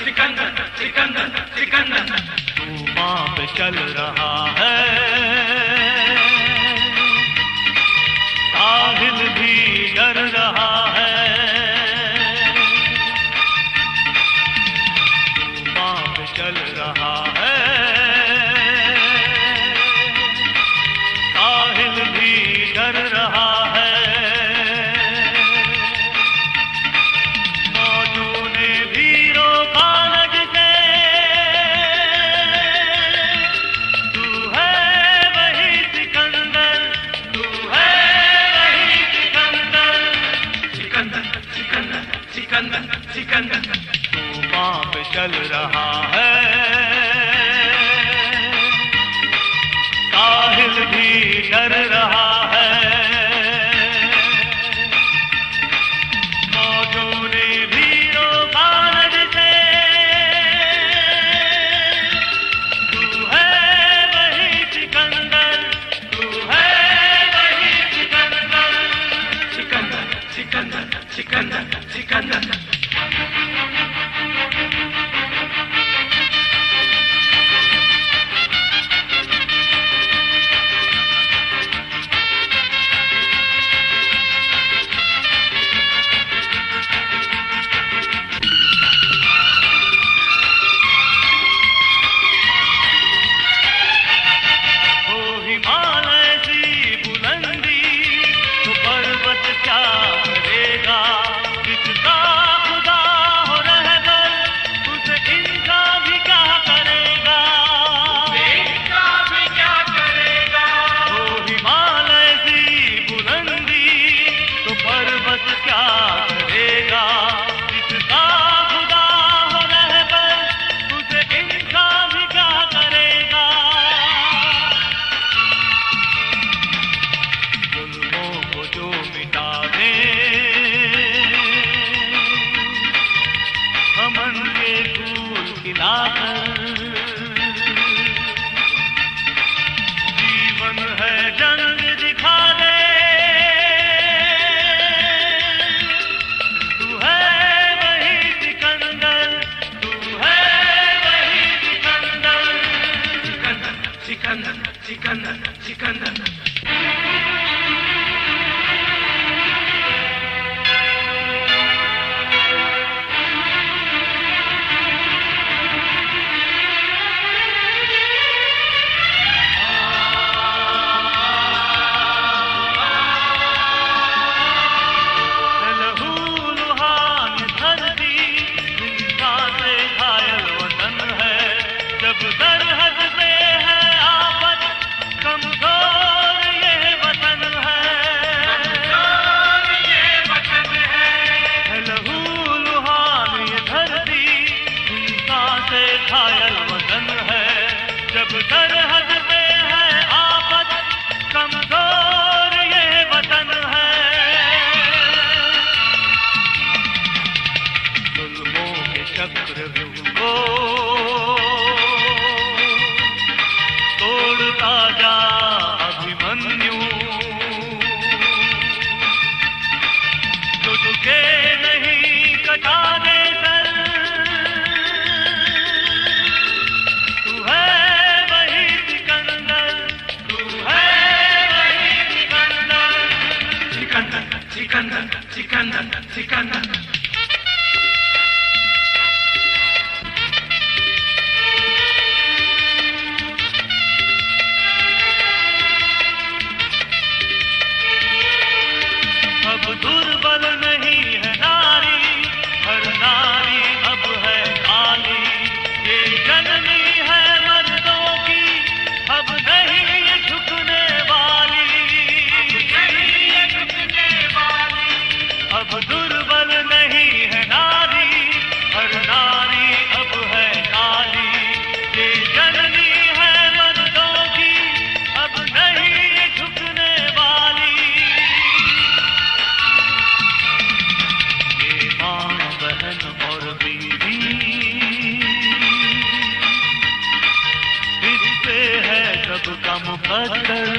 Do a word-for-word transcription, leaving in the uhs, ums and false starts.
सिकंदर सिकंदर सिकंदर तूफान पे चल रहा है, साहिल भी डर रहा है। तूफान पे चल रहा है, साहिल भी डर रहा है। मौजों ने भी रोका नजरे, तू है वही सिकंदर, तू है वही सिकंदर। सिकंदर सिकंदर सिकंदर सिकंदर तूफान पे चल रहा है, साहिल भी डर रहा है। मौजों ने भी रोका नजरे, तू है वही सिकंदर, तू है वही सिकंदर। सिकंदर सिकंदर सिकंदर सिकंदर हो हिमालय सी बुलंदी, तो पर्वत क्या करेगा। किसका खुदा हो रहबर, उसे इनका भी क्या करेगा। इनका भी क्या करेगा। हो हिमालय सी बुलंदी, तो पर्वत क्या करेगा। किसका खुदा हो रहबर, उसे इनका भी क्या करेगा। जुल्मों को जो मिटा दे, हमन के फूल खिलाकर। जीवन है जंग दिखा दे, तू है वही सिकंदर, तू है वही सिकंदर। सिकंदर सिकंदर सिकंदर सिकंदर लहू लुहान धरती, हिंसा से घायल वतन है। जब सरहद पे है आफत, कमजोर ये वतन है। ये वतन है। लहू लुहान ये धरती, हिंसा से घायल वतन है। जब सरहद पे है आफत, कमजोर ये वतन है। जुल्मों के चक्रव्यूह को तोड़ता जा अभिमन्यु, जो झुके नहीं कटा दे सर। तू है वही सिकंदर, तू है वही सिकंदर। सिकंदर सिकंदर सिकंदर सिकंदर अब दुर्बल नहीं है नारी, हर नारी अब है काली। ये जननी है मर्दों की, अब नहीं ये झुकने वाली। अब दुर्बल नहीं है नारी, हर नारी अब है काली। ये जननी है मर्दों की, अब नहीं ये झुकने वाली। ये माँ बहन और बीवी, इससे है सबका मुकद्दर।